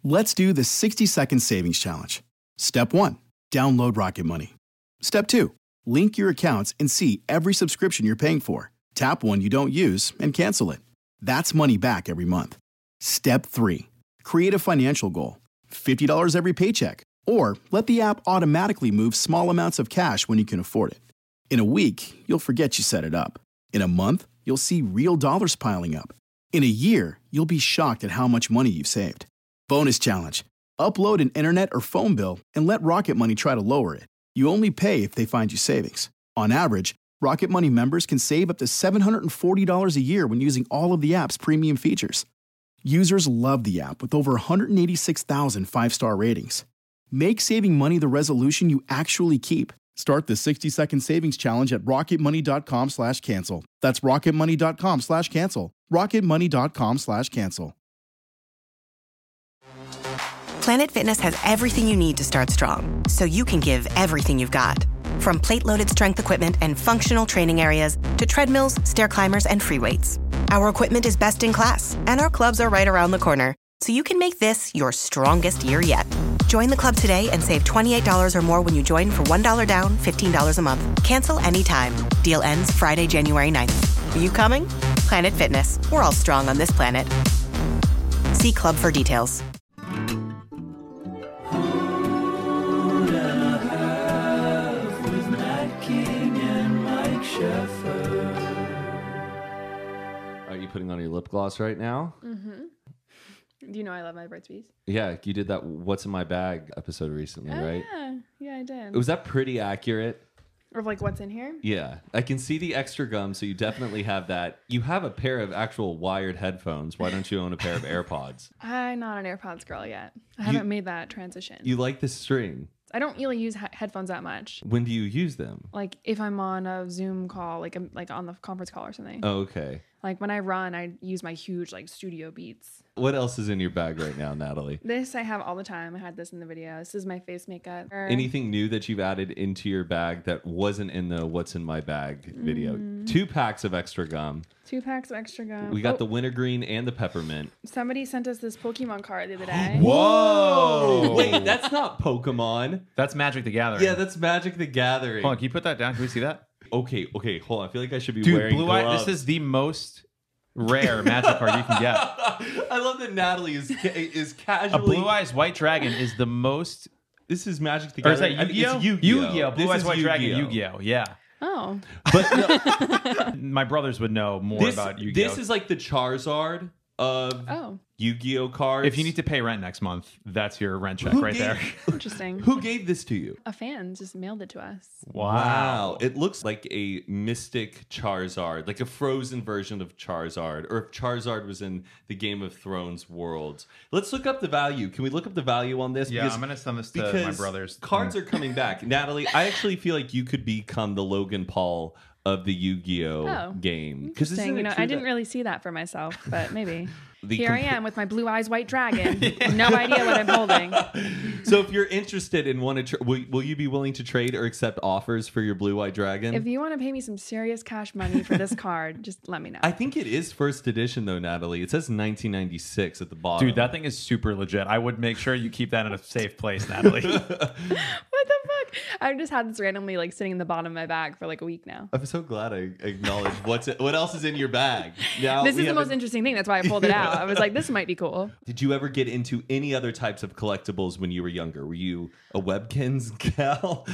Let's do the 60-second savings challenge. Step 1, download Rocket Money. Step 2, link your accounts and see every subscription you're paying for. Tap one you don't use and cancel it. That's money back every month. Step 3, create a financial goal. $50 every paycheck. Or let the app automatically move small amounts of cash when you can afford it. In a week, you'll forget you set it up. In a month, you'll see real dollars piling up. In a year, you'll be shocked at how much money you've saved. Bonus challenge. Upload an internet or phone bill and let Rocket Money try to lower it. You only pay if they find you savings. On average, Rocket Money members can save up to $740 a year when using all of the app's premium features. Users love the app with over 186,000 five-star ratings. Make saving money the resolution you actually keep. Start the 60-second savings challenge at rocketmoney.com/cancel. That's rocketmoney.com/cancel. rocketmoney.com/cancel. Planet Fitness has everything you need to start strong, so you can give everything you've got. From plate-loaded strength equipment and functional training areas to treadmills, stair climbers, and free weights. Our equipment is best in class, and our clubs are right around the corner, so you can make this your strongest year yet. Join the club today and save $28 or more when you join for $1 down, $15 a month. Cancel anytime. Deal ends Friday, January 9th. Are you coming? Planet Fitness. We're all strong on this planet. See club for details. Are you putting on your lip gloss right now? Mm-hmm. Do you know I love my Burt's Bees? Yeah, you did that What's in My Bag episode recently, right? Yeah, I did. Was that pretty accurate? Or like what's in here? Yeah, I can see the extra gum, so you definitely have that. You have a pair of actual wired headphones. Why don't you own a pair of AirPods? I'm not an AirPods girl yet. I haven't made that transition. You like the string. I don't really use headphones that much. When do you use them? Like if I'm on a Zoom call, like on the conference call or something. Oh, okay. Like when I run, I use my huge like Studio Beats. What else is in your bag right now, Natalie? This I have all the time. I had this in the video. This is my face makeup. Anything new that you've added into your bag that wasn't in the What's in My Bag video? 2 packs of extra gum. 2 packs of extra gum. We got the wintergreen and the peppermint. Somebody sent us this Pokemon card the other day. Whoa! Wait, that's not Pokemon. That's Magic the Gathering. Yeah, that's Magic the Gathering. Hold on, can you put that down? Can we see that? Okay, hold on. I feel like I should be Dude, wearing Blue gloves. Eye, this is the most rare Magic card you can get. I love that Natalie is A casually... Blue Eyes White Dragon is the most... This is Magic the Or is Gathering. that Yu-Gi-Oh? It's Yu-Gi-Oh. Yu-Gi-Oh. Blue This Eyes is White Dragon, Yu-Gi-Oh. Yu-Gi-Oh. Yeah. Oh. But My brothers would know more about Yu-Gi-Oh. This is like the Charizard of Yu-Gi-Oh cards. If you need to pay rent next month, that's your rent check there. Interesting. Who gave this to you? A fan just mailed it to us. Wow. It looks like a mystic Charizard, like a frozen version of Charizard, or if Charizard was in the Game of Thrones world. Let's look up the value. Can we look up the value on this? Yeah, I'm going to send this to my brothers. Cards are coming back. Natalie, I actually feel like you could become the Logan Paul of the Yu-Gi-Oh game. Interesting. You know, I didn't really see that for myself, but maybe. Here I am with my Blue Eyes White Dragon. No idea what I'm holding. So if you're interested in will you be willing to trade or accept offers for your Blue Eyed Dragon? If you want to pay me some serious cash money for this card, just let me know. I think it is first edition though, Natalie. It says 1996 at the bottom. Dude, that thing is super legit. I would make sure you keep that in a safe place, Natalie. What the fuck? I've just had this randomly like sitting in the bottom of my bag for like a week now. I'm so glad I acknowledged what else is in your bag. Now this is the most interesting thing. That's why I pulled it out. I was like, this might be cool. Did you ever get into any other types of collectibles when you were younger? Were you a Webkins gal?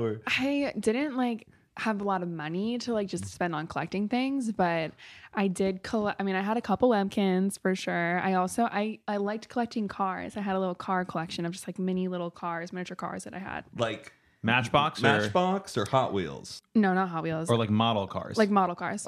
I didn't like have a lot of money to like just spend on collecting things, but I did collect. I mean, I had a couple Webkins for sure. I liked collecting cars. I had a little car collection of just like mini little cars, miniature cars that I had. Like Matchbox or Hot Wheels? No, not Hot Wheels. Or like model cars. Like model cars.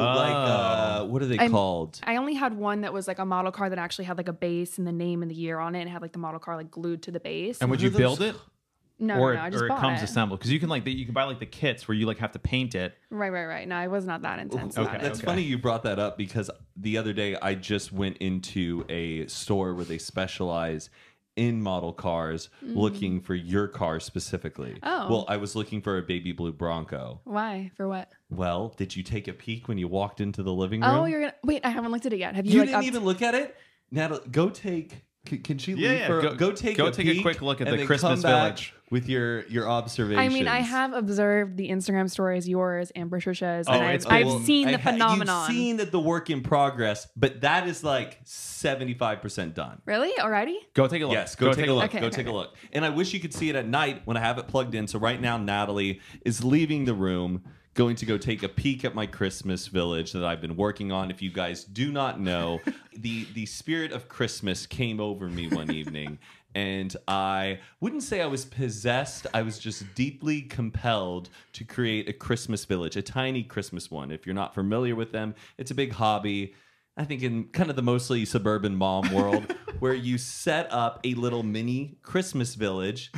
Like what are they called? I only had one that was like a model car that actually had like a base and the name and the year on it, and had like the model car like glued to the base. And would you build it? No, I just bought it. Or it comes assembled? Because you can you can buy like the kits where you like have to paint it. Right. No, I was not that intense. Okay, That's funny you brought that up because the other day I just went into a store where they specialize in model cars looking for your car specifically. Oh. Well, I was looking for a baby blue Bronco. Why? For what? Well, did you take a peek when you walked into the living room? Oh, you're gonna wait. I haven't looked at it yet. Have you? You like, didn't even look at it? Natalie, go take Can she Yeah, leave yeah. for Go take a peek quick look at and the then Christmas come back village with your observations? I mean, I have observed the Instagram stories, yours and Patricia's, Oh, and it's I've been- seen the phenomenon. You've seen the work in progress, but that is like 75% done. Really? Already? Go take a look. Yes, go take a look. Okay, Go okay, take a okay. look. And I wish you could see it at night when I have it plugged in. So right now, Natalie is leaving the room, going to go take a peek at my Christmas village that I've been working on. If you guys do not know, the spirit of Christmas came over me one evening. And I wouldn't say I was possessed. I was just deeply compelled to create a Christmas village, a tiny Christmas one. If you're not familiar with them, it's a big hobby. I think in kind of the mostly suburban mom world, where you set up a little mini Christmas village.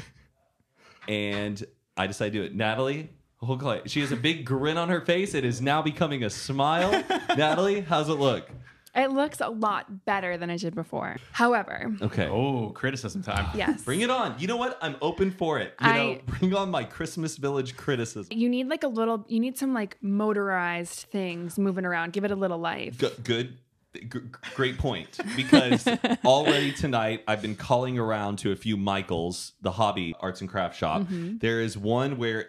And I decided to do it. Natalie, she has a big grin on her face. It is now becoming a smile. Natalie, how's it look? It looks a lot better than it did before. However, Okay. Oh, criticism time. yes. Bring it on. You know what? I'm open for it. Bring on my Christmas village criticism. You need like you need some like motorized things moving around. Give it a little life. Good. Great point. Because already tonight, I've been calling around to a few Michaels, the hobby arts and craft shop. Mm-hmm. There is one where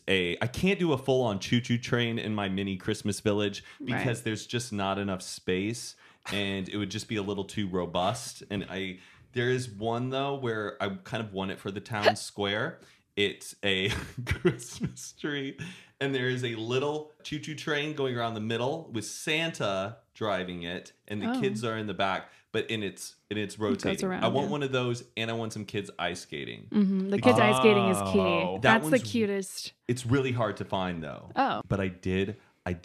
I can't do a full on choo-choo train in my mini Christmas village because Right. there's just not enough space and it would just be a little too robust. And there is one though where I kind of want it for the town square. It's a Christmas tree, and there is a little choo-choo train going around the middle with Santa driving it, and the kids are in the back. But it's rotating. around, I want yeah. one of those, and I want some kids ice skating. Mhm. The kids ice skating is Oh. key. That That's the one's- cutest. It's really hard to find though. Oh. But I did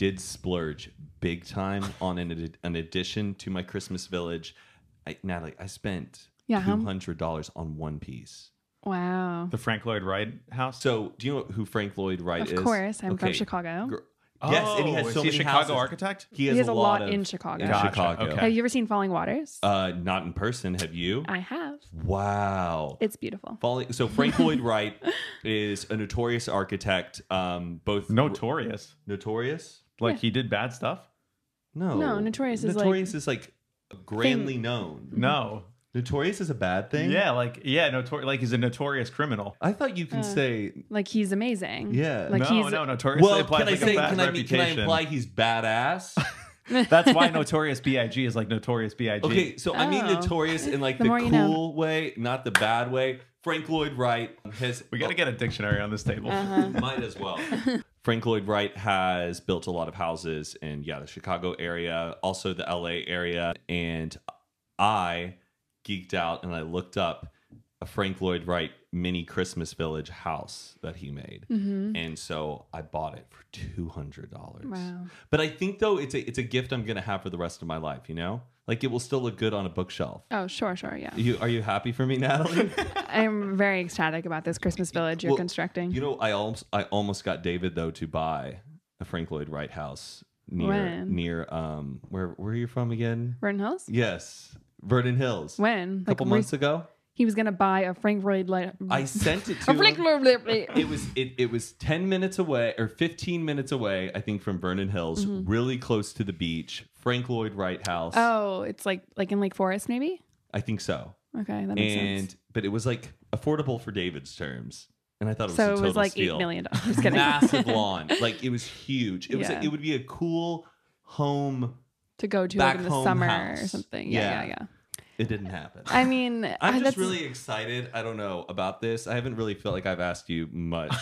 splurge big time on an addition to my Christmas village. Natalie, I spent Yeah, how- $200 on one piece. Wow. The Frank Lloyd Wright house. So, do you know who Frank Lloyd Wright is? Of course, I'm from Okay. Chicago. Yes, and he has is so he a many Chicago houses. architect? He He has a lot of- in Chicago. In Gotcha, Chicago. okay. Have you ever seen Falling Waters? Not in person. Have you? I have. Wow. It's beautiful. So Frank Lloyd Wright is a notorious architect. Both Notorious. notorious. Like Yeah. he did bad stuff? No, Notorious is notorious is like grandly known. No. Notorious is a bad thing. Yeah, like like he's a notorious criminal. I thought you can say. Like he's amazing. Yeah. Like no, he's notorious Well, implies can I like say? a bad Can I reputation. imply he's badass? That's why Notorious B.I.G. is like Notorious B.I.G. Okay, so I mean Oh. notorious in like The the more cool you know. way, not the bad way. Frank Lloyd Wright has. We got to get a dictionary on this table. Might as well. Frank Lloyd Wright has built a lot of houses in the Chicago area, also the LA area, and I geeked out and I looked up a Frank Lloyd Wright mini Christmas village house that he made, and so I bought it for $200. Wow. But I think though it's a gift I'm gonna have for the rest of my life. You know, like it will still look good on a bookshelf. Oh, sure, yeah. Are you happy for me, Natalie? I'm very ecstatic about this Christmas village you're Well, constructing. You know, I almost got David though to buy a Frank Lloyd Wright house near where are you from again? Vernon Hills? Yes, Vernon Hills. When? A couple months ago. He was gonna buy a Frank Lloyd Wright. I sent it a to Frank him. Lloyd Wright. It was 10 minutes away or 15 minutes away, I think, from Vernon Hills, really close to the beach. Frank Lloyd Wright house. Oh, it's like in Lake Forest, maybe. I think so. Okay, that makes sense. But it was like affordable for David's terms. And I thought it was a So it total was like steal. $8 million. Just kidding. Massive lawn. Like it was huge. It was Yeah. it would be a cool home. To go to Back like in the home summer house. or something. Yeah. Yeah. It didn't happen. I mean, I'm just that's really excited. I don't know about this. I haven't really felt like I've asked you much.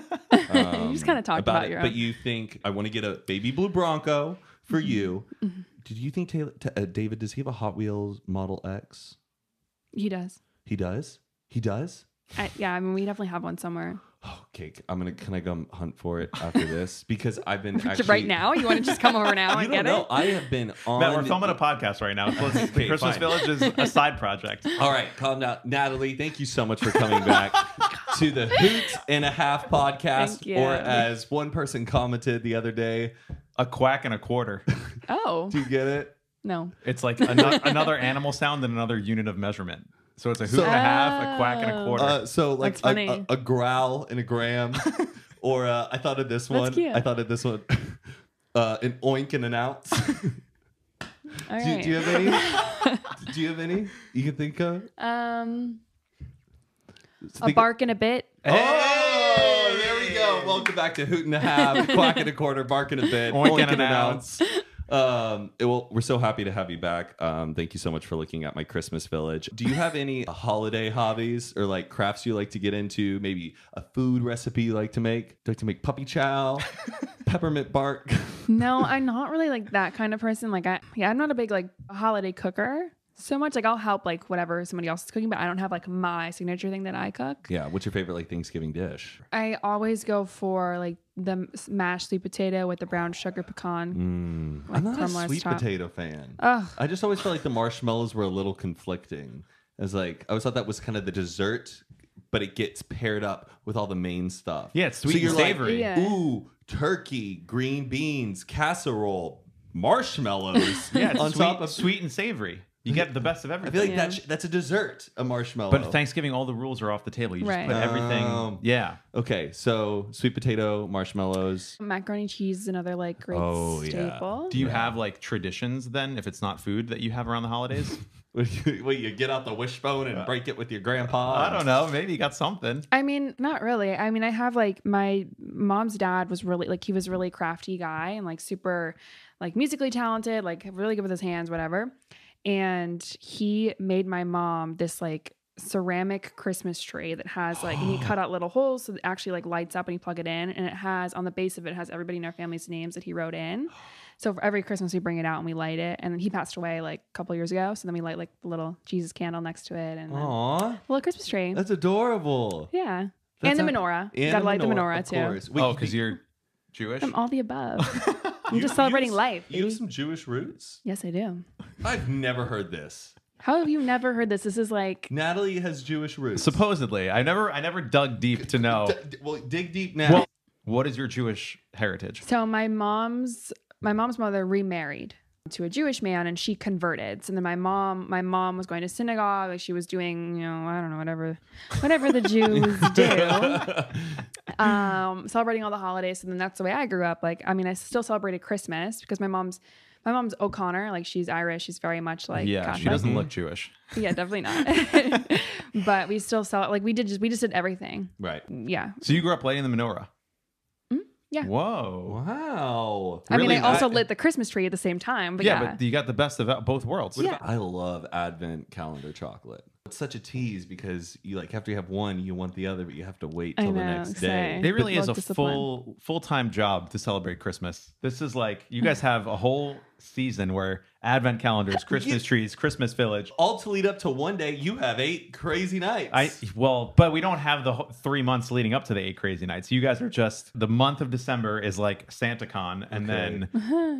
you just kind of talked about it. your But own. you think I want to get a baby blue Bronco for you. Did you think David, does he have a Hot Wheels Model X? He does. He does? He does? Yeah, I mean, we definitely have one somewhere. Okay, can I go hunt for it after this? Because I've been actually Right now? You want to just come over now You and don't get know. it? I have been on. Matt, we're filming a podcast right now. The Okay, Christmas fine. Village is a side project. All right, calm down, Natalie. Thank you so much for coming back to the Hoot and a Half podcast, Thank you. or as one person commented the other day, A quack and a quarter. Oh, do you get it? no. It's like another animal sound and another unit of measurement. So it's a hoot and a half, a quack and a quarter. So like That's funny. a growl and a gram, or I thought of this one. cute. I thought of this one. An oink and an ounce. All Do right. you have any? Do you have any you can think of? A bark and a bit. Oh, there we go. Welcome back to Hoot and a Half, Quack and a Quarter, Bark and a Bit, Oink Oink and an ounce. We're so happy to have you back. Thank you so much for looking at my Christmas village. Do you have any holiday hobbies or like crafts you like to get into? Maybe a food recipe you like to make? Do you like to make puppy chow, peppermint bark? No, I'm not really like that kind of person. Like I'm not a big like holiday cooker so much. Like I'll help like whatever somebody else is cooking, but I don't have like my signature thing that I cook. Yeah. What's your favorite like Thanksgiving dish? I always go for like the mashed sweet potato with the brown sugar pecan. I'm not a caramelized sweet top. potato fan. Ugh. I just always felt like the marshmallows were a little conflicting. As like I always thought that was kind of the dessert, but it gets paired up with all the main stuff. Yeah, it's sweet and you're savory. Yeah. Ooh, turkey, green beans, casserole, marshmallows. Yeah, it's on sweet, top of. sweet and savory. You get the best of I everything. feel like that's a dessert, a marshmallow. But Thanksgiving, all the rules are off the table. You just Right. put everything. Yeah. Okay, so sweet potato, marshmallows. Macaroni and cheese is another like great Oh, yeah. staple. Do you have like traditions then, if it's not food that you have around the holidays? Wait, you get out the wishbone and break it with your grandpa? I don't know. Maybe you got something. I mean, not really. I mean, I have like my mom's dad was really like he was a really crafty guy and like super like musically talented, like really good with his hands, whatever. And he made my mom this like ceramic Christmas tree that has like and he cut out little holes so it actually like lights up and you plug it in and it has on the base of it has everybody in our family's names that he wrote in. So for every Christmas we bring it out and we light it. And then he passed away like a couple years ago. So then we light like the little Jesus candle next to it and then Aw, a little Christmas tree. that's adorable. Yeah. That's and the a- menorah. You And gotta light the menorah of too. course. Wait, Oh, because you're Jewish? I'm all the above. I'm just celebrating life. You have baby. some Jewish roots? Yes, I do. I've never heard this. How have you never heard this? This is like Natalie has Jewish roots. Supposedly. I never dug deep to know. Well, dig deep now. Well, what is your Jewish heritage? so my mom's mother remarried to a Jewish man and she converted. So then my mom was going to synagogue, like she was doing, I don't know, whatever the Jews do. Celebrating all the holidays. And then that's the way I grew up. Like, I mean, I still celebrated Christmas because my mom's O'Connor, like she's Irish. She's very much like Yeah, Catholic. she doesn't look Jewish. Yeah, definitely not. But we still like we just did everything. Right. Yeah. So you grew up lighting the menorah? Yeah. Whoa. Wow. I mean, Really? I also lit the Christmas tree at the same time, but Yeah, yeah. but you got the best of both worlds. Yeah. I love Advent calendar chocolate. It's such a tease because you like after you have one, you want the other, but you have to wait I till the know, next same. day. It really Good is a luck, discipline. full-time job to celebrate Christmas. This is like you guys have a whole season where Advent calendars, Christmas trees, Christmas village. All to lead up to one day, you have 8 crazy nights. But we don't have the 3 months leading up to the 8 crazy nights. You guys are just the month of December is like SantaCon, and then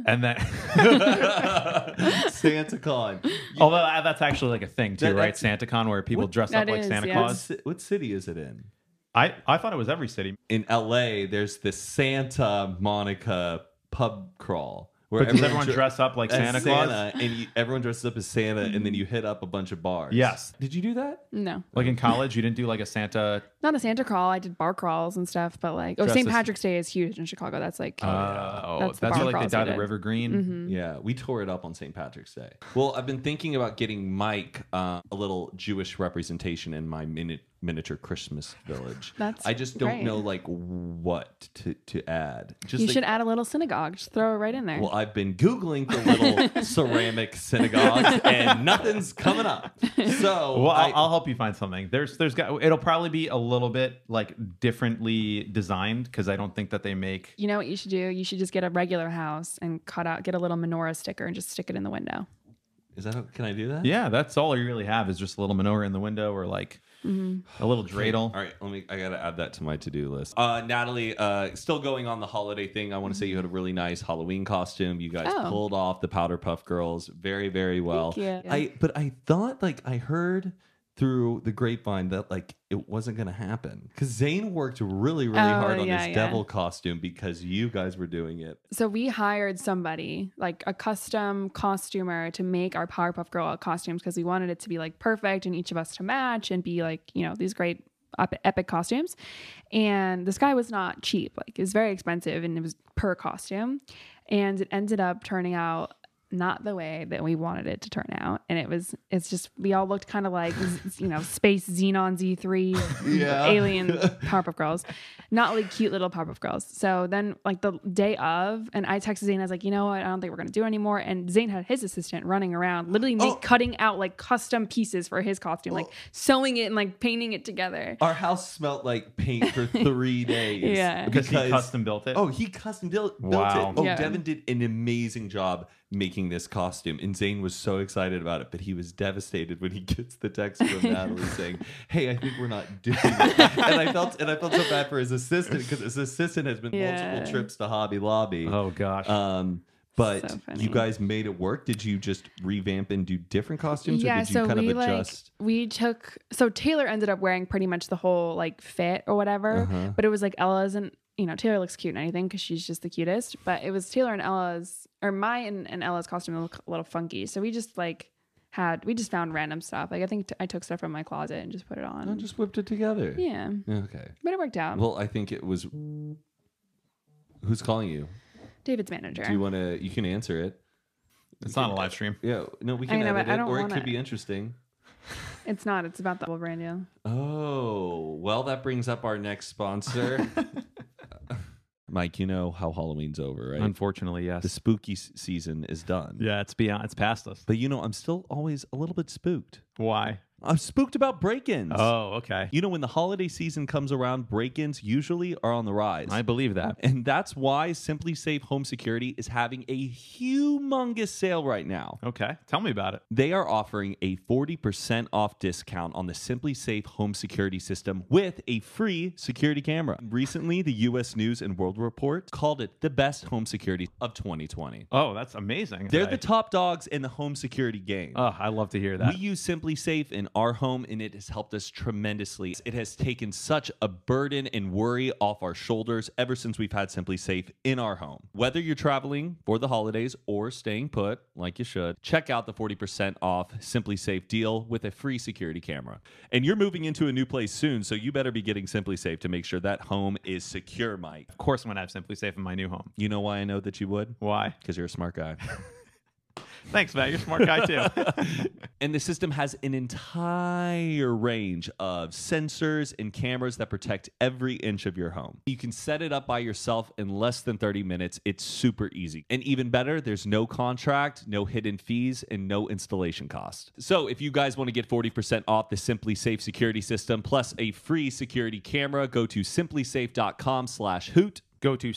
SantaCon. although that's actually like a thing too, right? That's- SantaCon where people dress up That like is, Santa yeah. Claus. What city is it in? I thought it was every city. In LA, there's the Santa Monica pub crawl. Where But does everyone dress up like as Santa Claus? and everyone dresses up as Santa, and then you hit up a bunch of bars. Yes. Did you do that? No, Like in college, you didn't do like a Santa. not a Santa crawl. I did bar crawls and stuff, but like, Dressed St. as- Patrick's Day is huge in Chicago. That's like, That's the where bar like they crawls dyed we the did. river green. Yeah, we tore it up on St. Patrick's Day. Well, I've been thinking about getting Mike a little Jewish representation in my miniature Christmas village. That's I just don't great. know like what to add. Just you like, should add a little synagogue. Just throw it right in there. Well, I've been Googling the little ceramic synagogues and nothing's coming up. So Well, I'll help you find something. It'll probably be a little bit like differently designed because I don't think that they make. You know what you should do? You should just get a regular house and get a little menorah sticker and just stick it in the window. can I do that? Yeah, that's all you really have is just a little menorah in the window or like a little dreidel. All right, I gotta add that to my to-do list. Natalie, still going on the holiday thing. I want to say you had a really nice Halloween costume. You guys Oh. pulled off the Powder Puff Girls very, very well. Thank you. I thought I heard through the grapevine that it wasn't gonna happen because Zane worked really, really hard on yeah, his devil costume because you guys were doing it. So we hired somebody, like a custom costumer, to make our Powerpuff Girl costumes because we wanted it to be like perfect and each of us to match and be like, these great epic costumes. And this guy was not cheap. Like, it was very expensive and it was per costume. And it ended up turning out not the way that we wanted it to turn out. And it's just, we all looked kind of like, space Xenon Z3 alien Powerpuff Girls, not like cute little Powerpuff Girls. So then like the day of, and I texted Zane, I was like, you know what? I don't think we're going to do it anymore. And Zane had his assistant running around, literally cutting out like custom pieces for his costume, like sewing it and like painting it together. Our house smelled like paint for 3 days. Yeah. Because he custom built it? Oh, he custom built it. Wow. Oh, Yeah. Devin did an amazing job making this costume, and Zane was so excited about it, but he was devastated when he gets the text from Natalie saying, "Hey, I think we're not doing it." And I felt so bad for his assistant, because his assistant has been multiple trips to Hobby Lobby. Oh, gosh. But So funny. you guys made it work. Did you just revamp and do different costumes, or did you kind of adjust? So Taylor ended up wearing pretty much the whole like fit or whatever, but it was like Ella's, and Taylor looks cute and anything because she's just the cutest, but it was Taylor and Ella's, or my and Ella's costume look a little funky. So we just found random stuff. Like I think I took stuff from my closet and just put it on. I just whipped it together. Yeah. Okay. But it worked out. Well, I think it was. Who's calling you? David's manager. Do you want to? You can answer it. It's not a live stream. Yeah, no, we can know, edit but I it, don't or it wanna- could be interesting. It's not. It's about the whole brand deal. Oh, well, that brings up our next sponsor. Mike, you know how Halloween's over, right? Unfortunately, yes. The spooky season is done. Yeah, it's past us. But I'm still always a little bit spooked. Why? I'm spooked about break-ins. Oh, okay. When the holiday season comes around, break-ins usually are on the rise. I believe that. And that's why Simply Safe Home Security is having a humongous sale right now. Okay. Tell me about it. They are offering a 40% off discount on the Simply Safe Home Security system with a free security camera. Recently, the U.S. News and World Report called it the best home security of 2020. Oh, that's amazing. They're the top dogs in the home security game. Oh, I love to hear that. We use Simply Safe in our home, and it has helped us tremendously. It has taken such a burden and worry off our shoulders ever since we've had Simply Safe in our home. Whether you're traveling for the holidays or staying put, like you should, check out the 40% off Simply Safe deal with a free security camera. And you're moving into a new place soon, so you better be getting Simply Safe to make sure that home is secure, Mike. Of course, I'm going to have Simply Safe in my new home. You know why I know that you would? Why? Because you're a smart guy. Thanks, Matt. You're a smart guy, too. And the system has an entire range of sensors and cameras that protect every inch of your home. You can set it up by yourself in less than 30 minutes. It's super easy. And even better, there's no contract, no hidden fees, and no installation cost. So if you guys want to get 40% off the Simply Safe security system plus a free security camera, go to simplysafe.com/hoot. Go to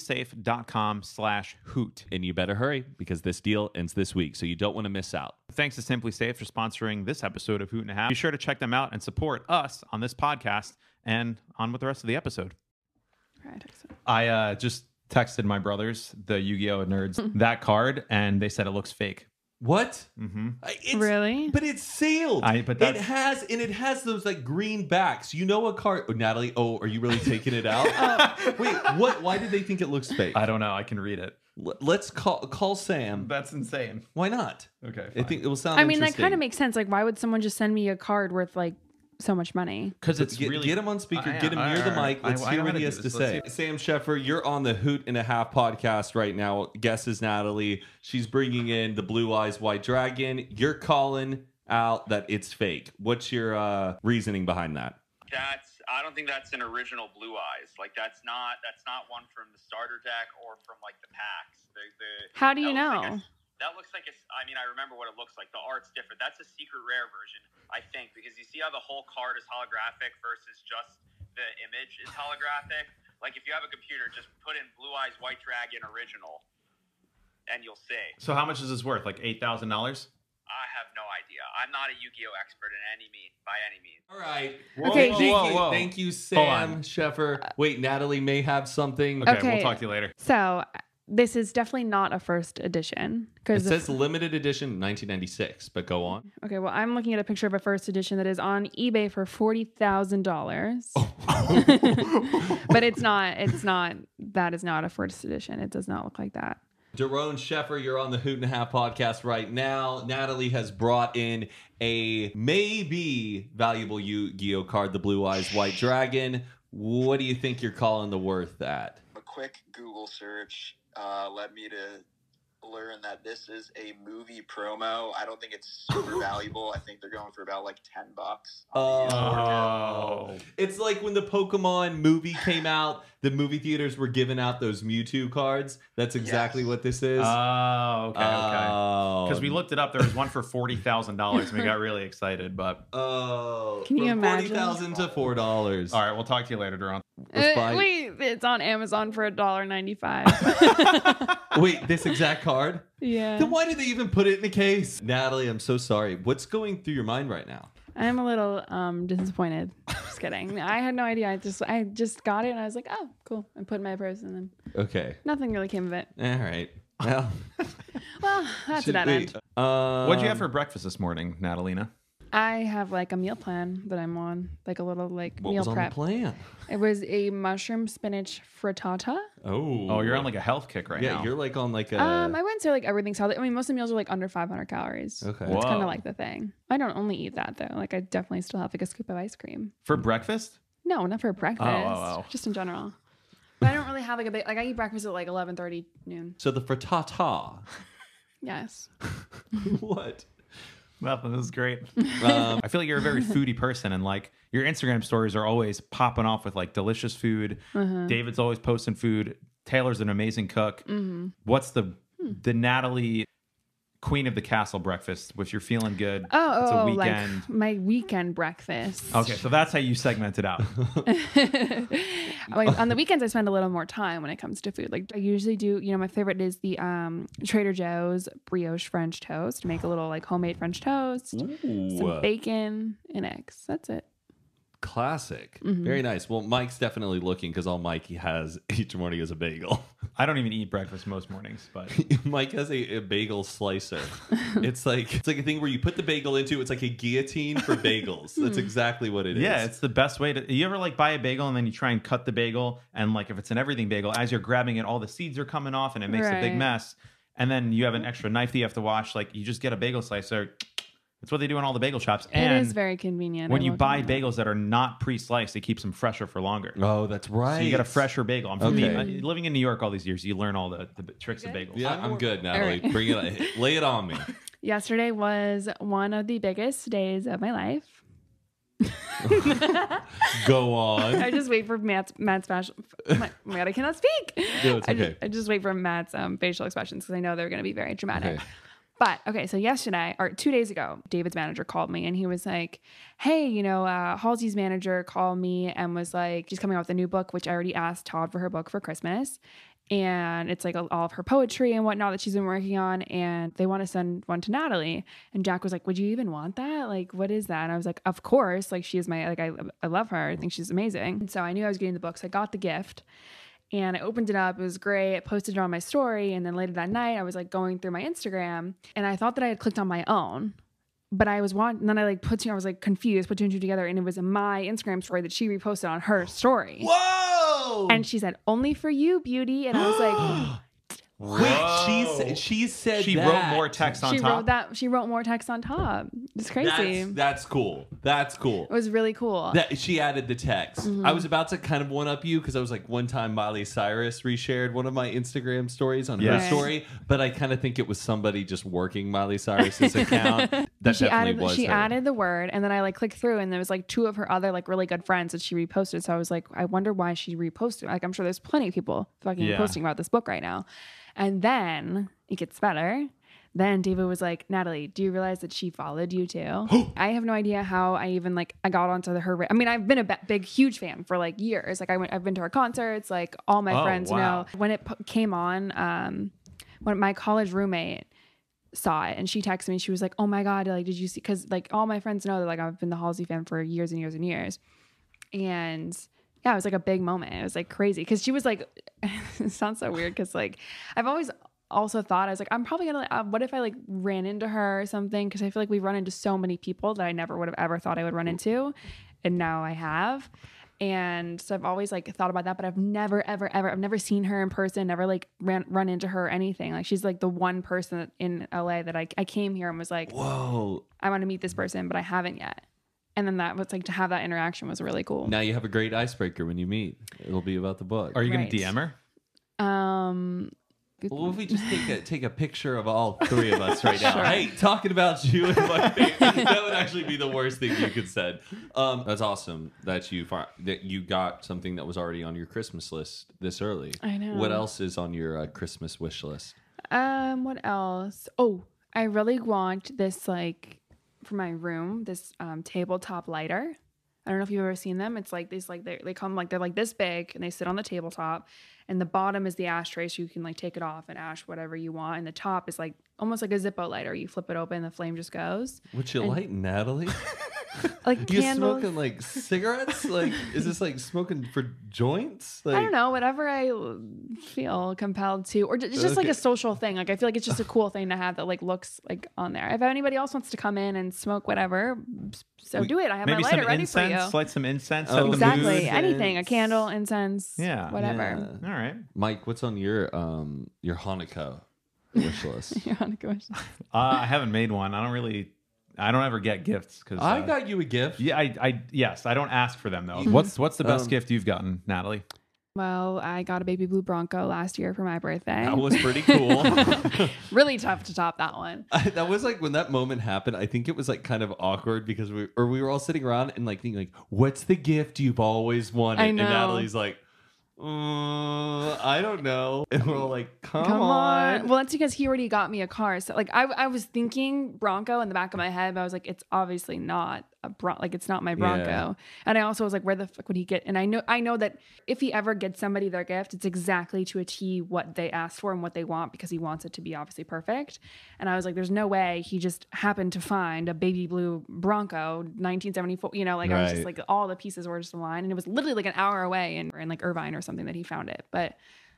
simplysafe.com/hoot. And you better hurry because this deal ends this week, so you don't want to miss out. Thanks to Simply Safe for sponsoring this episode of Hoot and a Half. Be sure to check them out and support us on this podcast, and on with the rest of the episode. Right. I just texted my brothers, the Yu-Gi-Oh! Nerds, that card, and they said it looks fake. What? Mm-hmm. Really? But it's sealed. But it has those like green backs. You know a card. Oh, Natalie. Oh, are you really taking it out? Wait, what? Why did they think it looks fake? I don't know. I can read it. Let's call Sam. That's insane. Why not? Okay. I think it will sound. I mean, that interesting. kind of makes sense. Like, why would someone just send me a card worth like so much money? Because it's get, really get him on speaker. Yeah, Get him near the mic. Let's I hear know what how he to has do to this. Let's say. see. Sam Sheffer, you're on the Hoot and a Half podcast right now. Guest is Natalie. She's bringing in the Blue Eyes White Dragon. You're calling out that it's fake. What's your reasoning behind that? I don't think that's an original Blue Eyes. Like that's not one from the starter deck or from like the packs. How do you know? That looks like it's. I mean, I remember what it looks like. The art's different. That's a secret rare version, I think, because you see how the whole card is holographic versus just the image is holographic. Like if you have a computer, just put in Blue Eyes White Dragon original, and you'll see. So how much is this worth? Like $8,000? I have no idea. I'm not a Yu-Gi-Oh expert by any means. All right. Okay. Thank you, Sam Sheffer. Wait, Natalie may have something. Okay, Okay. we'll talk to you later. So this is definitely not a first edition It because says limited edition 1996, but go on. okay, well, I'm looking at a picture of a first edition that is on eBay for $40,000. But it's not. That is not a first edition. It does not look like that. Daron Sheffer, you're on the Hoot and a Half podcast right now. Natalie has brought in a maybe valuable Yu-Gi-Oh card, the Blue Eyes White Dragon. What do you think you're calling the worth at? A quick Google search led me to learn that this is a movie promo. I don't think it's super valuable. I think they're going for about like $10. Oh, it's like when the Pokemon movie came out, the movie theaters were giving out those Mewtwo cards. That's exactly what this is. Oh, okay. Because we Oh, looked it up. There was one for $40,000 and we got really excited. But Can you from imagine? $40,000 to $4. all right, we'll talk to you later, Duran. Let's buy- Wait, it's on Amazon for $1.95. Wait, this exact card? Yeah. Then why did they even put it in a case? Natalie, I'm so sorry. What's going through your mind right now? I'm a little disappointed. Just kidding. I had no idea. I just got it and I was like, oh, cool. I put it in my purse and then Okay. nothing really came of it. All right. Well, Well, that's should a dead we- end. What'd you have for breakfast this morning, Natalina? I have like a meal plan that I'm on, like a little like What meal was on prep. the plan? It was a mushroom spinach frittata. Oh, You're on like a health kick right now. you're like on like a. I wouldn't say like everything's healthy. I mean, most of the meals are like under 500 calories. Okay. That's kind Whoa. of like the thing. I don't only eat that though. Like I definitely still have like a scoop of ice cream. For breakfast? No, not for breakfast. Oh. Just in general. But I don't really have like a big like I eat breakfast at like 11:30 noon. So the frittata. Yes. What? Nothing. This is great. I feel like you're a very foodie person, and like your Instagram stories are always popping off with like delicious food. David's always posting food. Taylor's an amazing cook. What's the Natalie Queen of the Castle breakfast? If you're feeling good, it's a weekend. like my weekend breakfast. Okay, so that's how you segment it out. Like, on the weekends, I spend a little more time when it comes to food. Like I usually do, my favorite is the Trader Joe's brioche French toast. Make a little like homemade French toast, some bacon and eggs. That's it. Classic. Very nice. Well, Mike's definitely looking because all Mike has each morning is a bagel. I don't even eat breakfast most mornings, but Mike has a bagel slicer. It's like a thing where you put the bagel into. It's like a guillotine for bagels. That's exactly what it is. yeah, it's the best way to. You ever like buy a bagel and then you try and cut the bagel, and like if it's an everything bagel, as you're grabbing it, all the seeds are coming off and it makes a big Right. mess. And then you have an extra knife that you have to wash. Like you just get a bagel slicer. That's what they do in all the bagel shops. And it is very convenient. when I you will buy admit. bagels that are not pre-sliced, it keeps them fresher for longer. Oh, that's right. So you get a fresher bagel. I'm from Okay. living in New York all these years. You learn all the tricks of bagels. Yeah, I'm good, Natalie. right. Bring it on. Lay it on me. Yesterday was one of the biggest days of my life. Go on. I just wait for Matt's facial. Oh my God, I cannot speak. No, it's okay. I just wait for Matt's facial expressions because I know they're going to be very dramatic. Okay. But okay, so yesterday or 2 days ago, David's manager called me and he was like, "Hey, Halsey's manager called me and was like, she's coming out with a new book, which I already asked Todd for her book for Christmas." And it's like all of her poetry and whatnot that she's been working on. And they want to send one to Natalie. And Jack was like, "Would you even want that? Like, what is that?" And I was like, "Of course. Like, she is my, like, I love her. I think she's amazing." And so I knew I was getting the book. So I got the gift and I opened it up. It was great. I posted it on my story. And then later that night, I was like going through my Instagram and I thought that I had clicked on my own. But I was and then I was like confused, put two and two together. And it was my Instagram story that she reposted on her story. Whoa! And she said, "Only for you, beauty." And I was like, Wait, she said She that. wrote more text on she top. wrote that. She wrote more text on top. It's crazy. That's cool. That's cool. It was really cool. That she added the text. I was about to kind of one up you because I was like, one time Miley Cyrus reshared one of my Instagram stories on her Yes. story, but I kind of think it was somebody just working Miley Cyrus's account. That she definitely added was she her. added the word, and then I clicked through, and there was two of her other really good friends that she reposted. So I was like, I wonder why she reposted. Like, I'm sure there's plenty of people fucking Yeah. posting about this book right now. And then it gets better. Then David was like, "Natalie, do you realize that she followed you too?" I have no idea how I even I got onto her. I mean, I've been a big, huge fan for years. I've been to her concerts. All my Oh, friends wow. know when it came on. When my college roommate saw it and she texted me, she was like, "Oh my God, did you see?" Because all my friends know that I've been the Halsey fan for years and years and years. And yeah, it was a big moment. It was crazy because she was it sounds so weird because I've always also thought I was I'm probably gonna what if I ran into her or something, because I feel we've run into so many people that I never would have ever thought I would run into, and now I have. And so I've always thought about that, but I've never ever I've never seen her in person, never run into her or anything. She's the one person in LA that I came here and was Whoa. I want to meet this person, but I haven't yet. And then that was to have that interaction was really cool. Now you have a great icebreaker when you meet. It'll be about the book. Are you Right. going to DM her? Well, if we just take a picture of all three of us right now. Sure. Hey, talking about you and my baby. That would actually be the worst thing you could said. That's awesome that you got something that was already on your Christmas list this early. I know. What else is on your Christmas wish list? What else? Oh, I really want this, like, for my room, this tabletop lighter. I don't know if you've ever seen them. It's like these, like they come like they're like this big, and they sit on the tabletop, and the bottom is the ashtray, so you can like take it off and ash whatever you want, and the top is like almost like a Zippo lighter. You flip it open, the flame just goes. Would you light, Natalie? Like You candles. smoking like cigarettes? Like, is this like smoking for joints? Like, I don't know, whatever I feel compelled to, or it's just like Okay. a social thing. Like I feel like it's just a cool thing to have that like looks like on there. If anybody else wants to come in and smoke whatever, so do it. I have Maybe my some lighter ready for you. incense, light some incense. Oh, set the Exactly, mood. Incense. anything, a candle, incense, Yeah. whatever. All right. Mike, what's on your Hanukkah wish list? You're on a go. I haven't made one. I don't ever get gifts because I got you a gift. Yeah, yes, I don't ask for them though. What's the best gift you've gotten, Natalie? Well, I got a baby blue Bronco last year for my birthday. That was pretty cool. Really tough to top that one. That was like when that moment happened. I think it was like kind of awkward because we were all sitting around and like thinking like, "What's the gift you've always wanted?" I know. And Natalie's like, "I don't know." And we're all like, "Come on. on." Well, that's because he already got me a car. So like I was thinking Bronco in the back of my head, but I was like, it's obviously not like it's not my Bronco. Yeah. And I also was like, where the fuck would he get? And I know that if he ever gets somebody their gift, it's exactly to a T what they asked for and what they want, because he wants it to be obviously perfect. And I was like, there's no way he just happened to find a baby blue Bronco 1974. You know, like I was just Right. like, all the pieces were just aligned, and it was literally like an hour away in like Irvine or something that he found it. But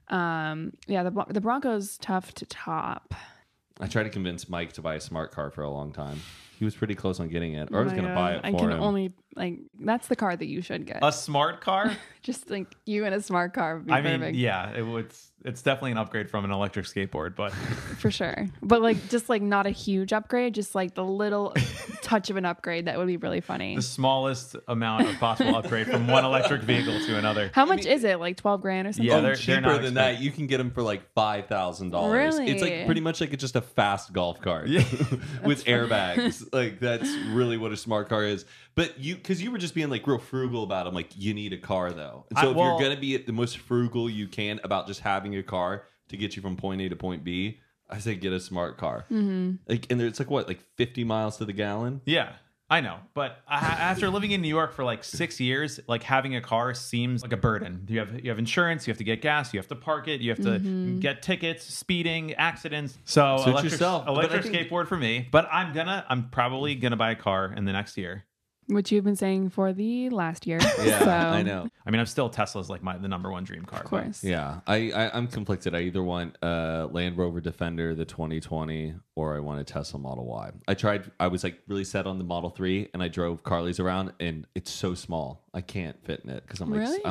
yeah, the Bronco's tough to top. I tried to convince Mike to buy a smart car for a long time. He was pretty close on getting it, or I was Oh going my to buy God. it for I can him. only like that's the car that you should get. A smart car? Just like you and a smart car would be I perfect. mean, yeah, it's definitely an upgrade from an electric skateboard, but for sure. But like just like not a huge upgrade, just like the little touch of an upgrade that would be really funny. the smallest amount of possible upgrade from one electric vehicle to another. How much is it? Like 12 grand or something? Yeah, Oh, they're cheaper not than expensive. that. You can get them for like $5,000. Really? It's like pretty much like just a fast golf cart with airbags. Like that's really what a smart car is. But because you were just being like real frugal about them, like you need a car though. And so if you're gonna be the most frugal you can about just having a car to get you from point A to point B, I say get a smart car. Mm-hmm. Like, and it's like what, like 50 miles to the gallon. Yeah, I know. But after living in New York for like 6 years, like having a car seems like a burden. You have insurance, you have to get gas, you have to park it, you have to get tickets, speeding, accidents. So Suit yourself. But I electric think- skateboard for me. But I'm probably gonna buy a car in the next year. Which you've been saying for the last year. Yeah, So, I know. I mean, I'm still Tesla's like the number one dream car. Of course. Yeah, I'm conflicted. I either want a Land Rover Defender, the 2020, or I want a Tesla Model Y. I was like really set on the Model 3, and I drove Carly's around, and it's so small. I can't fit in it because Really?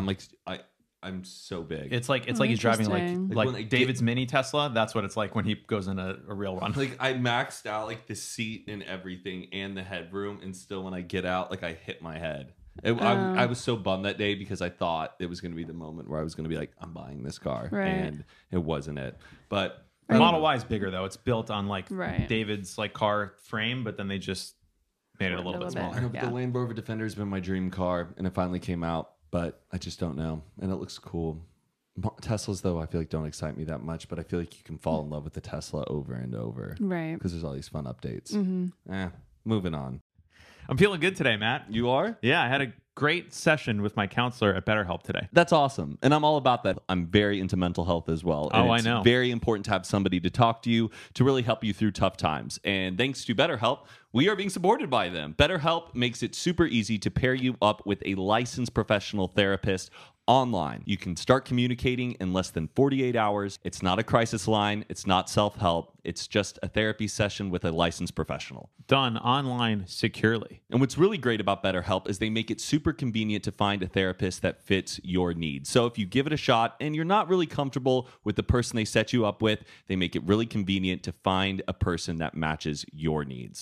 I'm so big. It's like he's driving Interesting. Like when I like David's mini Tesla. That's what it's like when he goes in a real run. like I maxed out like the seat and everything and the headroom, and still when I get out, like I hit my head. I was so bummed that day because I thought it was going to be the moment where I was going to be like, I'm buying this car, Right. and it wasn't it. But The Model Y is bigger though. It's built on like Right. David's like car frame, but then they just made it a little bit I smaller. know, but Yeah. the Land Rover Defender has been my dream car, and it finally came out, but I just don't know, and it looks cool. Teslas, though, I feel like don't excite me that much, but I feel like you can fall in love with the Tesla over and over Right. because there's all these fun updates. Moving on. I'm feeling good today, Matt. You are? Yeah, I had a great session with my counselor at BetterHelp today. That's awesome. And I'm all about that. I'm very into mental health as well. And Oh, I it's know. very important to have somebody to talk to you to really help you through tough times. And thanks to BetterHelp, we are being supported by them. BetterHelp makes it super easy to pair you up with a licensed professional therapist online. You can start communicating in less than 48 hours. It's not a crisis line. It's not self-help. It's just a therapy session with a licensed professional. Done online securely. And what's really great about BetterHelp is they make it super convenient to find a therapist that fits your needs. So if you give it a shot and you're not really comfortable with the person they set you up with, they make it really convenient to find a person that matches your needs.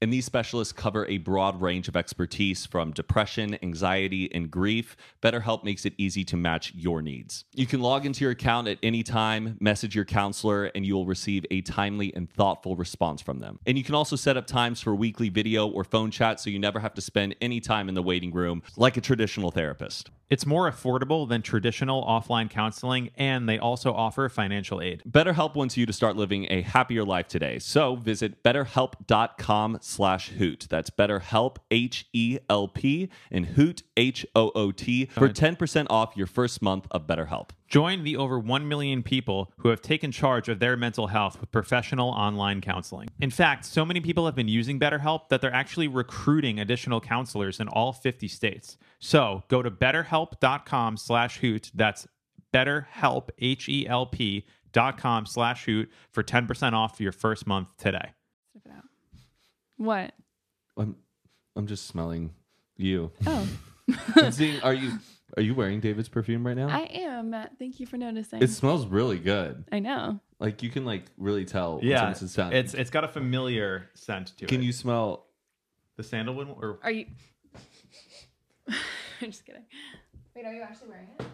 And these specialists cover a broad range of expertise from depression, anxiety, and grief. BetterHelp makes it easy to match your needs. You can log into your account at any time, message your counselor, and you will receive a timely and thoughtful response from them. And you can also set up times for weekly video or phone chat so you never have to spend any time in the waiting room like a traditional therapist. It's more affordable than traditional offline counseling, and they also offer financial aid. BetterHelp wants you to start living a happier life today. So visit betterhelp.com/hoot. That's BetterHelp, HELP, and Hoot, HOOT, for 10% off your first month of BetterHelp. Join the over 1 million people who have taken charge of their mental health with professional online counseling. In fact, so many people have been using BetterHelp that they're actually recruiting additional counselors in all 50 states. So go to betterhelp.com/hoot. That's BetterHelp, HELP.com/hoot for 10% off your first month today. Sniff it out. What? I'm just smelling you. Oh. I'm seeing, are you wearing David's perfume right now? I am, Matt. Thank you for noticing. It smells really good. I know. Like you can really tell. Yeah, when someone's it's got a familiar scent to it. Can you smell the sandalwood? Or Are you? I'm just kidding. Wait, are you actually wearing it?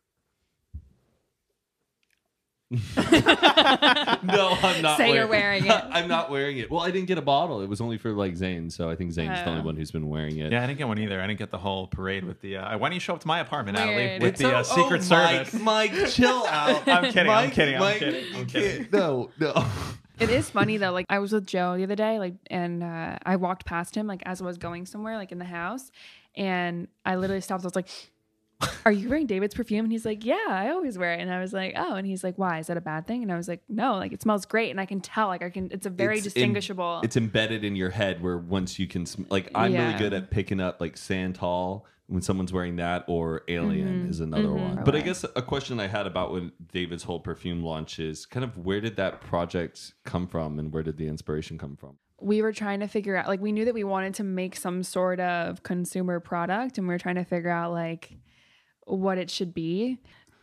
No, I'm not. Say you're wearing it. I'm not wearing it. Well, I didn't get a bottle. It was only for Zane, so I think Zane's the only one who's been wearing it. Yeah, I didn't get one either. I didn't get the whole parade with the. Why don't you show up to my apartment, Weird. Natalie, with the Secret Service? Mike, chill out. I'm kidding. Mike, I'm kidding. No. It is funny though. Like I was with Joe the other day, and I walked past him as I was going somewhere, in the house, and I literally stopped. I was like, "Are you wearing David's perfume?" And he's like, "Yeah, I always wear it." And I was like, "Oh," and he's like, "Why? Is that a bad thing?" And I was like, "No, it smells great, and I can tell. It's a very distinguishable. It's embedded in your head where once you can I'm Yeah. really good at picking up Santal when someone's wearing that, or Alien is another one. But I guess a question I had about when David's whole perfume launch is kind of where did that project come from, and where did the inspiration come from? We were trying to figure out, we knew that we wanted to make some sort of consumer product, and we were trying to figure out what it should be.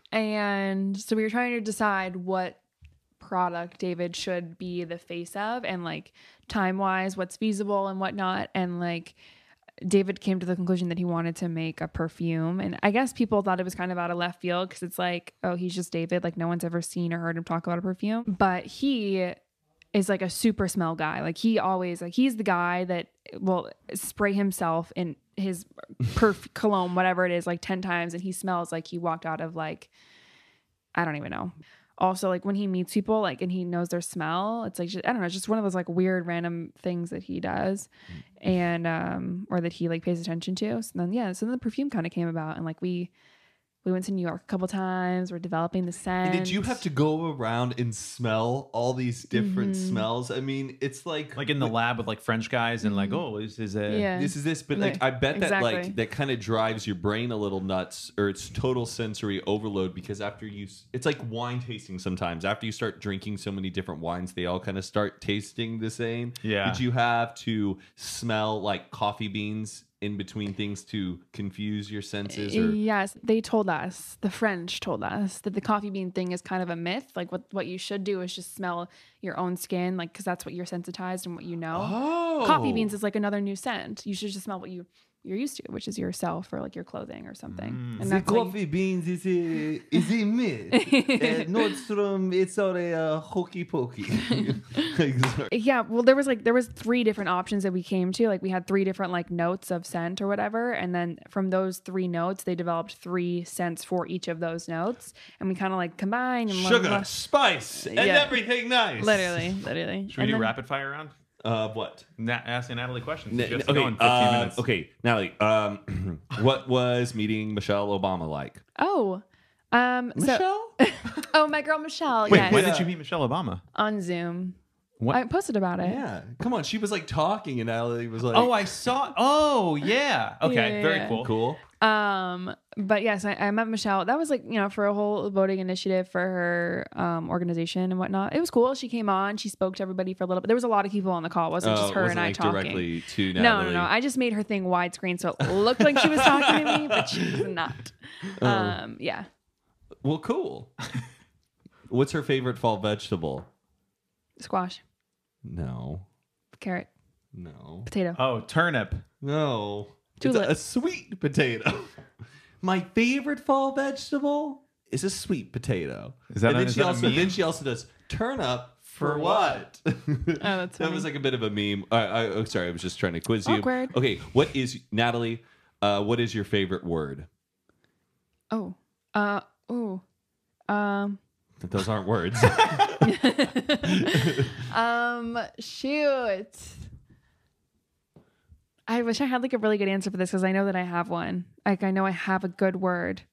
And so we were trying to decide what product David should be the face of, and time wise, what's feasible and whatnot. And David came to the conclusion that he wanted to make a perfume. And I guess people thought it was kind of out of left field because it's oh, he's just David. No one's ever seen or heard him talk about a perfume. But he is a super smell guy. He always, he's the guy that will spray himself in his cologne, whatever it is, 10 times. And he smells like he walked out of I don't even know. Also, when he meets people, and he knows their smell, it's just, I don't know, it's just one of those weird random things that he does, and or that he pays attention to. So then the perfume kind of came about, and we went to New York a couple times. We're developing the scent. And did you have to go around and smell all these different smells? I mean, it's in the lab with French guys and oh, this is this, but I bet exactly. that kind of drives your brain a little nuts, or it's total sensory overload, because after it's like wine tasting sometimes. After you start drinking so many different wines, they all kind of start tasting the same. Yeah. Did you have to smell coffee beans in between things to confuse your senses? Or? Yes, they told us, the French told us, that the coffee bean thing is kind of a myth. What you should do is just smell your own skin, because that's what you're sensitized and what you know. Oh. Coffee beans is ananother new scent. You should just smell what you're used to, which is yourself or your clothing or something. And the coffee beans is a myth. Nordstrom, it's all a hokey pokey. Yeah, well, there was 3 different options that we came to. We had 3 different notes of scent or whatever, and then from those 3 notes, they developed 3 scents for each of those notes, and we kind of combine and sugar, spice, and everything nice. Literally. Should we do rapid fire round? What? Asking Natalie questions. Okay, Just go in 15 minutes. Okay, Natalie, what was meeting Michelle Obama like? Oh, Michelle? oh, my girl Michelle. Wait, yes. when did you meet Michelle Obama? On Zoom. What? I posted about it. Yeah, come on. She was talking, and Natalie was like, Oh, I saw. Oh, yeah. Okay, Yeah, very yeah. cool. cool. But yes, I met Michelle. That was for a whole voting initiative for her organization and whatnot. It was cool. She came on. She spoke to everybody for a little bit. There was a lot of people on the call. It wasn't just her and I talking. Directly to Natalie. No. I just made her thing widescreen so it looked like she was talking to me, but she was not. Yeah. Well, cool. What's her favorite fall vegetable? Squash. No. Carrot. No. Potato. Oh, turnip. No. Tulip. It's a sweet potato. My favorite fall vegetable is a sweet potato. Is that and a- then is she that a also meme? then she also does turnip for what? that's That funny. was like a bit of a meme. Sorry, I was just trying to quiz you. Awkward. Okay, what is Natalie? What is your favorite word? Oh. Those aren't words. Shoot. I wish I had like a really good answer for this because I know that I have one. Like I know I have a good word.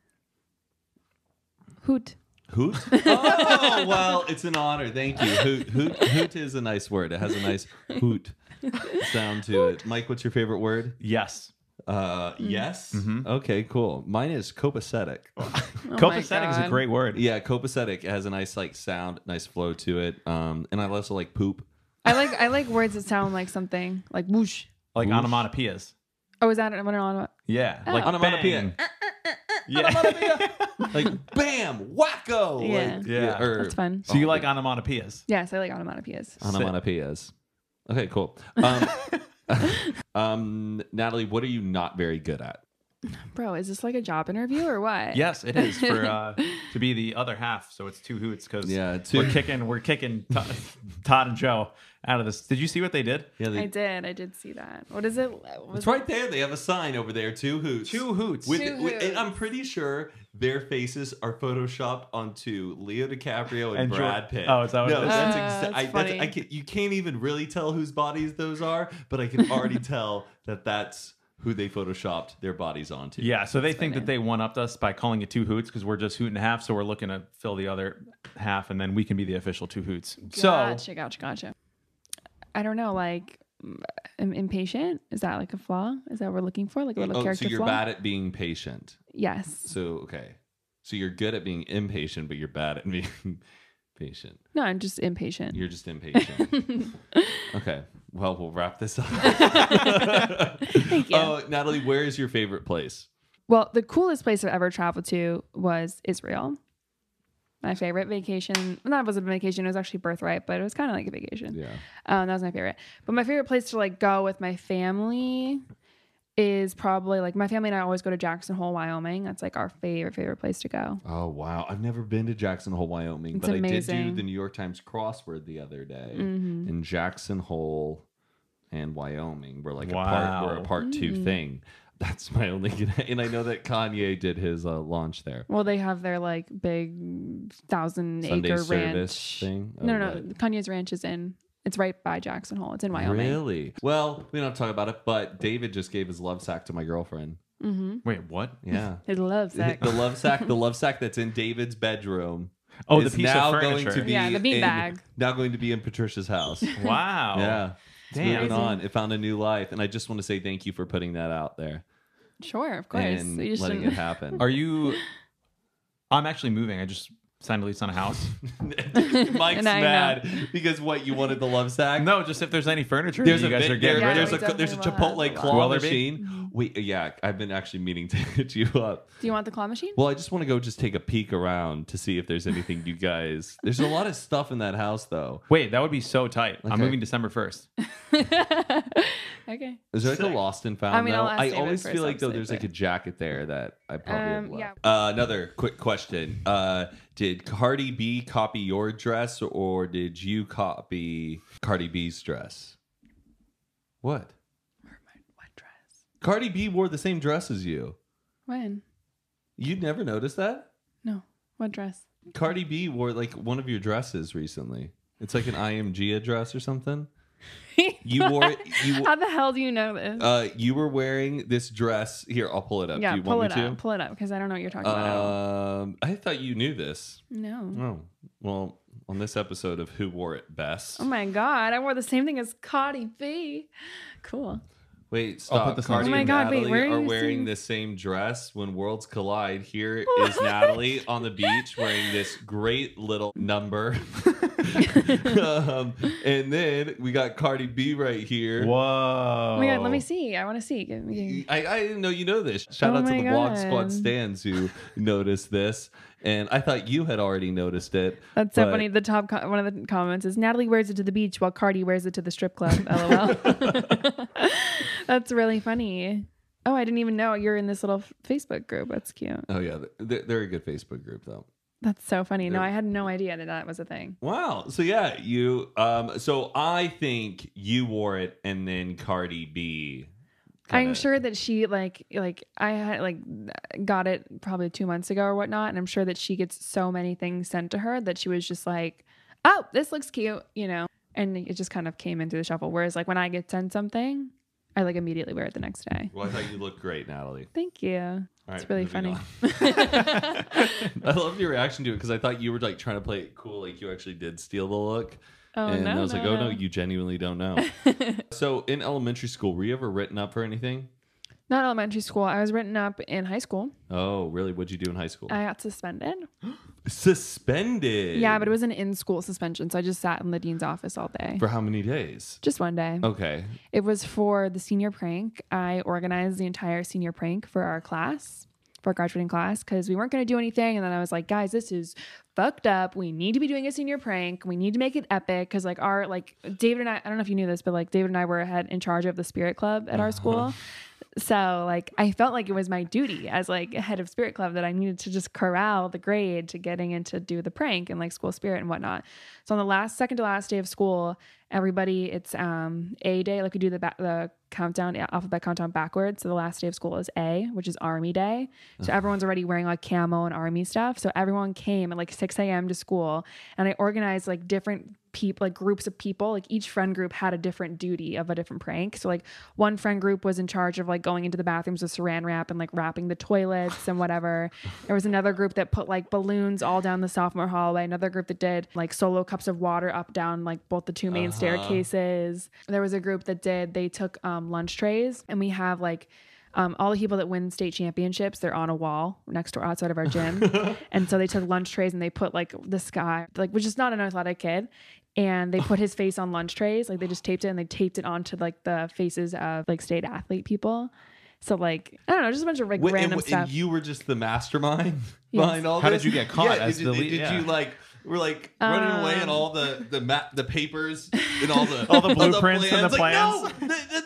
Hoot. Hoot? Oh, well, it's an honor. Thank you. Hoot is a nice word. It has a nice hoot sound to it. Mike, what's your favorite word? Yes. Yes? Mm-hmm. Okay, cool. Mine is copacetic. Copacetic is a great word. Yeah, copacetic. It has a nice like sound, nice flow to it. And I also like poop. I like words that sound like something like whoosh. Like Whoosh. onomatopoeias. Oh, is that what an Yeah. Like Onomatopoeia. bang. Yeah. Like bam, wacko. Yeah. Like, Yeah. or That's fun. So you like onomatopoeias? Yes, I like onomatopoeias. onomatopoeias. Okay, cool. Natalie, what are you not very good at? Bro, is this like a job interview or what? Yes, it is for to be the other half. So it's two hoots because Yeah, two- we're kicking Todd and Joe out of this. Did you see what they did? Yeah, I did see that. What is it? it's right there. They have a sign over there. Two hoots. Two hoots. With, Two with- and hoots. I'm pretty sure their faces are photoshopped onto Leo DiCaprio and And Brad Pitt. Oh, is that what no, it is? that's That's funny. I can, you can't even really tell whose bodies those are, but I can already tell that that's who they photoshopped their bodies onto. Yeah, so they think funny. that they one-upped us by calling it two hoots because we're just hoot and a half. So we're looking to fill the other half, and then we can be the official two hoots. Gotcha. I don't know, like impatient. Is that like a flaw? Is that what we're looking for? Like a little Oh, character so you're flaw? bad at being patient. Yes. So okay, so you're good at being impatient, but you're bad at being patient. No, I'm just impatient. You're just impatient. Okay. Well, we'll wrap this up. Thank you. Oh, Natalie, where is your favorite place? Well, the coolest place I've ever traveled to was Israel. My favorite vacation. Well, that wasn't a vacation. It was actually birthright, but it was kind of like a vacation. Yeah. That was my favorite. But my favorite place to like go with my family is probably like my family and I always go to Jackson Hole, Wyoming. That's like our favorite place to go. Oh, wow. I've never been to Jackson Hole, Wyoming, It's but I did do amazing. the New York Times crossword the other day. Mm-hmm. In Jackson Hole and Wyoming. We're like Wow. we're a part two Mm. thing. That's my only, and I know that Kanye did his launch there. Well, they have their like big 1,000 Sunday acre service ranch thing? Oh, No, no, what? Kanye's ranch is it's right by Jackson Hole. It's in Wyoming. Really? Well, we don't have to talk about it, but David just gave his love sack to my girlfriend. Wait, what? Yeah. His love sack. The love sack that's in David's bedroom. Oh, the is piece of now furniture. going to be Yeah, the bean in- bag. Now going to be in Patricia's house. Wow. Yeah. It's Damn. moving on. It found a new life. And I just want to say thank you for putting that out there Sure, of course. and You just letting shouldn't- it happen. Are you? I'm actually moving. I just signed a lease on a house. Mike's And I know. mad because what, you wanted the love sack? No, just if there's any furniture There's that a you guys bit- are getting there- rid there's of. a there's a Definitely will Chipotle have. claw Will there be? machine. Wait, yeah, I've been actually meaning to hit you up. Do you want the claw machine? Well, I just want to go just take a peek around to see if there's anything you guys. There's a lot of stuff in that house, though. Wait, that would be so tight. I'm Okay. moving December 1st. Okay. Is there like a Sick. lost and found? I mean, though? I'll ask I David always first, feel like though obviously, there's like a but- jacket there that I probably have left. yeah. Another quick question: did Cardi B copy your dress, or did you copy Cardi B's dress? What? What dress? Cardi B wore the same dress as you. When? You'd never noticed that? No. What dress? Cardi B wore like one of your dresses recently. It's like an IMG dress or something. You wore it. How the hell do you know this? You were wearing this dress. Here, I'll pull it up. Yeah, Do you pull want it me up. Pull it up because I don't know what you're talking about. at all. I thought you knew this. No. Oh, well, on this episode of Who Wore It Best. Oh my god! I wore the same thing as Cardi B. Cool. Wait, I'll stop. put this on Cardi screen. and Oh my God, wait, Natalie where are are you wearing seeing- the same dress when worlds collide. Here is Natalie on the beach wearing this great little number. And then we got Cardi B right here. Whoa. Oh my God, let me see. I want to see. I didn't know you know this. Shout Oh out to my the Vlog God. Squad stands who noticed this. And I thought you had already noticed it. That's so but- funny. The top one of the comments is Natalie wears it to the beach while Cardi wears it to the strip club. LOL. That's really funny. Oh, I didn't even know you're in this little Facebook group. That's cute. Oh, yeah. They're a good Facebook group, though. That's so funny. No, I had no idea that was a thing. Wow. So, yeah, you. So I think you wore it and then Cardi B. I'm sure that she like I had like got it probably 2 months ago or whatnot, and I'm sure that she gets so many things sent to her that she was just like, oh, this looks cute, you know, and it just kind of came in through the shuffle. Whereas like when I get sent something, I like immediately wear it the next day. Well, I thought you looked great, Natalie. Thank you. All It's right, really moving funny. I love your reaction to it because I thought you were like trying to play it cool, like you actually did steal the look. Oh, And no, I was like, no, oh, no, no. you genuinely don't know. So in elementary school, were you ever written up for anything? Not elementary school. I was written up in high school. Oh, really? What'd you do in high school? I got suspended. Suspended? Yeah, but it was an in-school suspension, so I just sat in the dean's office all day. For how many days? Just one day. Okay. It was for the senior prank. I organized the entire senior prank for our class, for our graduating class, because we weren't going to do anything. And then I was like, guys, this is fucked up. We need to be doing a senior prank. We need to make it epic. Because like David and I don't know if you knew this, but like David and I were in charge of the Spirit Club at our school. So like I felt like it was my duty as like head of Spirit Club that I needed to just corral the grade to getting in to do the prank and like school spirit and whatnot. So on the second to last day of school, everybody, it's A day, like we do the countdown, alphabet countdown backwards. So the last day of school is A, which is Army Day. So everyone's already wearing like camo and army stuff. So everyone came at like 6 a.m. to school, and I organized like different people, like groups of people. Like each friend group had a different duty of a different prank. So like one friend group was in charge of like going into the bathrooms with saran wrap and like wrapping the toilets and whatever. There was another group that put like balloons all down the sophomore hallway. Another group that did like solo cups of water up down like both the two main staircases. There was a group that they took lunch trays, and we have like all the people that win state championships, they're on a wall next door outside of our gym. And so they took lunch trays and they put like this guy, like, which is not an athletic kid, and they put his face on lunch trays. Like they just taped it, and they taped it onto like the faces of like state athlete people. So like, I don't know, just a bunch of like random stuff. And you were just the mastermind Yes. behind all this? How did you get caught as did, the lead? Did Yeah. you like... We're like running away and all the papers and all the blueprints and the plans. Like,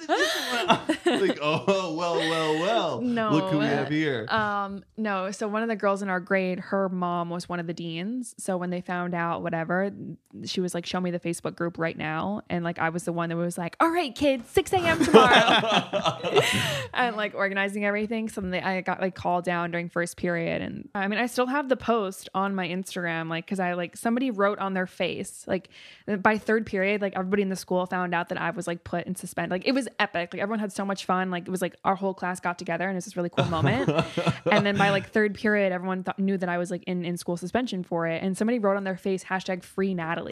no, like, oh well. No. Look who we have here. No. So one of the girls in our grade, her mom was one of the deans. So when they found out, whatever, she was like, show me the Facebook group right now. And like, I was the one that was like, all right, kids, 6 a.m. tomorrow. And like organizing everything. So then I got like called down during first period. And I mean, I still have the post on my Instagram, like, cause I like somebody wrote on their face, like by third period, like everybody in the school found out that I was like put in suspend. Like it was epic. Like everyone had so much fun. Like it was like our whole class got together, and it was this really cool moment. And then by like third period, everyone knew that I was like in school suspension for it. And somebody wrote on their face #free Natalie.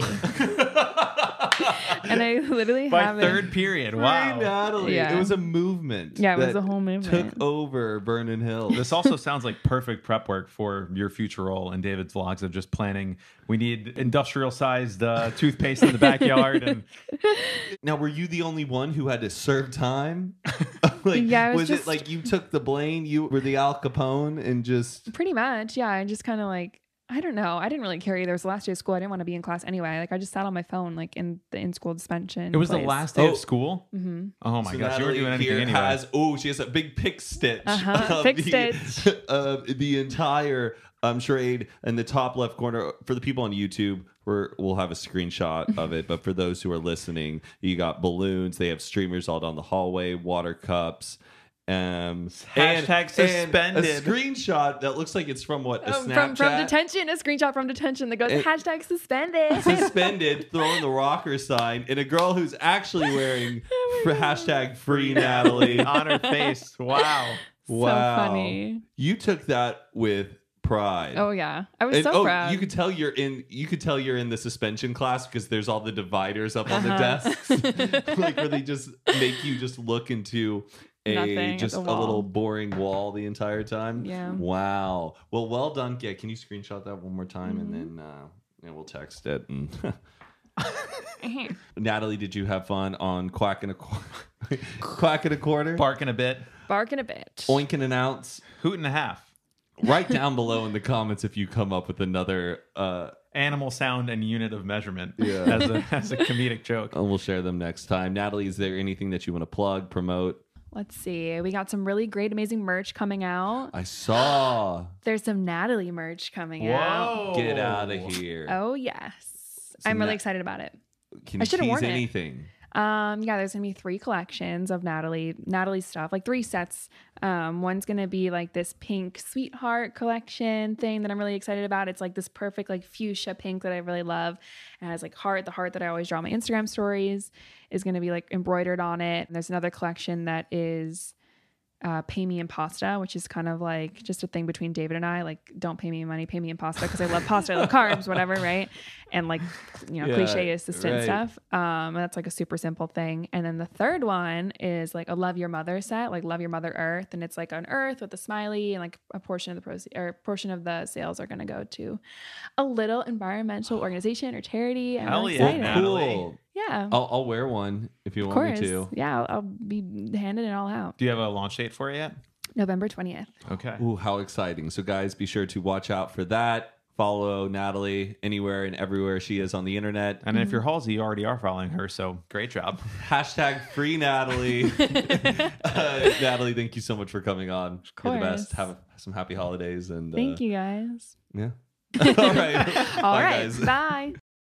And I literally By have third it. period. Free Wow. Natalie. Yeah. It was a movement. Yeah, it was that a whole movement. Took over Vernon Hills. This also sounds like perfect prep work for your future role in David's vlogs of just planning. We need industrial sized toothpaste in the backyard. And Now, were you the only one who had to serve time? Like, Yeah, it was was just- it like you took the blame? You were the Al Capone and just... Pretty much. Yeah. I just kind of like, I don't know. I didn't really care. There was the last day of school. I didn't want to be in class anyway. Like I just sat on my phone, like in the in-school suspension. it was the place. last day Oh. of school? Mm-hmm. Oh my So gosh, you were Natalie doing anything here anyway. she has a big pick stitch. Pick stitch. Of the entire charade in the top left corner. For the people on YouTube, we'll have a screenshot of it. But for those who are listening, you got balloons. They have streamers all down the hallway, water cups. Hashtag suspended. And a screenshot that looks like it's from what? A Snapchat? From detention, a screenshot from detention that goes #suspended. Suspended, throwing the rocker sign, and a girl who's actually wearing #free Natalie On her face. Wow. Wow. So funny. You took that with pride. Oh yeah, I was so proud. You could tell you're in the suspension class because there's all the dividers up on the desks, like where they just make you just look into Nothing, just at a the wall. little boring wall the entire time. Yeah. Wow. Well done. Yeah. Can you screenshot that one more time and then And we'll text it. And Natalie, did you have fun on Quack and a Quarter? Barking a bit. Barking a bit. Oinking an ounce. Hoot and a half. Write down below in the comments if you come up with another animal sound and unit of measurement as a comedic joke. And we'll share them next time. Natalie, is there anything that you want to plug, promote? Let's see. We got some really great, amazing merch coming out. I saw. There's some Natalie merch coming out. Get out of here. Oh, yes. I'm really excited about it. Can you tease anything? Yeah, there's gonna be 3 collections of Natalie stuff, like 3 sets. One's gonna be like this pink sweetheart collection thing that I'm really excited about. It's like this perfect like fuchsia pink that I really love. It has like the heart that I always draw in my Instagram stories is gonna be like embroidered on it. And there's another collection that is pay me in pasta, which is kind of like just a thing between David and I, like don't pay me in money, pay me in pasta, because I love pasta, I love carbs, whatever, right? And like, cliche assistant stuff. That's like a super simple thing. And then the third one is like a Love Your Mother set, like Love Your Mother Earth, and it's like an earth with a smiley, and like a portion of the sales are going to go to a little environmental organization or charity. I'm really excited. Cool. Yeah. I'll wear one if you want me to. Yeah, I'll be handing it all out. Do you have a launch date for it yet? November 20th. Okay. Ooh, how exciting. So guys, be sure to watch out for that. Follow Natalie anywhere and everywhere she is on the internet. And if you're Halsey, you already are following her, so great job. #, free Natalie. Natalie, thank you so much for coming on. You're the best. Have some happy holidays. And thank you, guys. Yeah. All right. All right. Guys. Bye.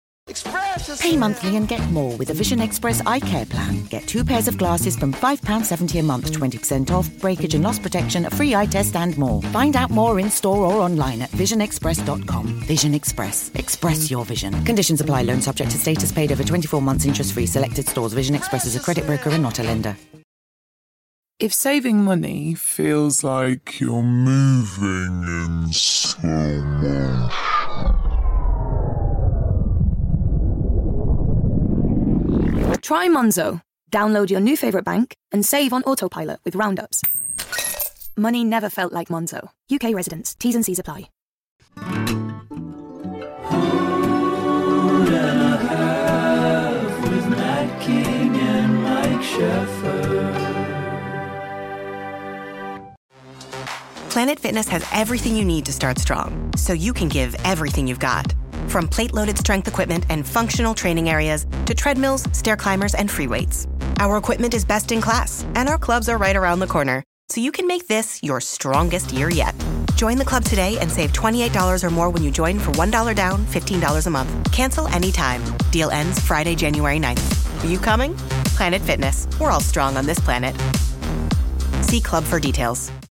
Pay monthly and get more with a Vision Express eye care plan. Get 2 pairs of glasses from £5.70 a month, 20% off, breakage and loss protection, a free eye test and more. Find out more in store or online at visionexpress.com. Vision Express. Express your vision. Conditions apply. Loan subject to status. Paid over 24 months interest free. Selected stores. Vision Express is a credit broker and not a lender. If saving money feels like you're moving in slow motion. Try Monzo. Download your new favourite bank and save on autopilot with roundups. Money never felt like Monzo. UK residents. T's and C's apply. With Matt King and Mike Sheffer. Planet Fitness has everything you need to start strong, so you can give everything you've got. From plate-loaded strength equipment and functional training areas to treadmills, stair climbers, and free weights. Our equipment is best in class, and our clubs are right around the corner, so you can make this your strongest year yet. Join the club today and save $28 or more when you join for $1 down, $15 a month. Cancel anytime. Deal ends Friday, January 9th. Are you coming? Planet Fitness. We're all strong on this planet. See club for details.